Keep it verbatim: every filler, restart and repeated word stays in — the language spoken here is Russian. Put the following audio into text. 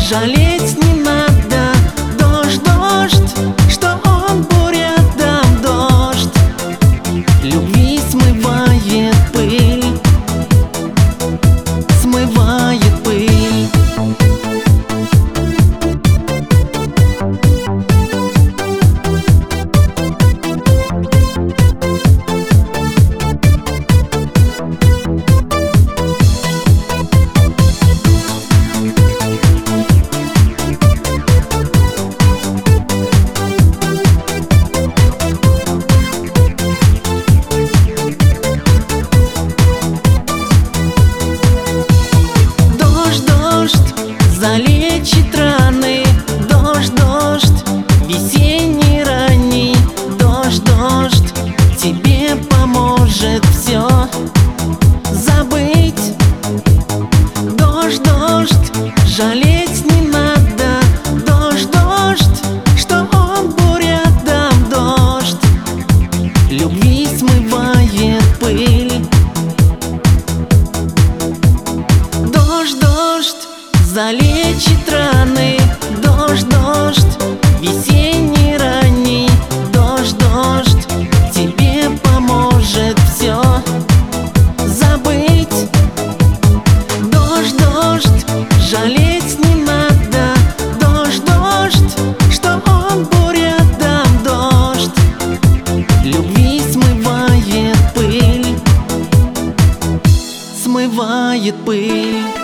жалеть не надо. Дождь, дождь, что он буря, дам дождь. Любви смывает пыль, смывает пыль. Залечит раны. Дождь, дождь, весенний ранний. Дождь, дождь, тебе поможет все забыть. Дождь, дождь, жалеть не надо. Дождь, дождь, что он буря, дам дождь. Любви смывает пыль. Дождь, дождь, залечит раны. Дождь, дождь, весенний ранний. Дождь, дождь, тебе поможет все забыть. Дождь, дождь, жалеть не надо. Дождь, дождь, что он буря, дам дождь. Любви смывает пыль, смывает пыль.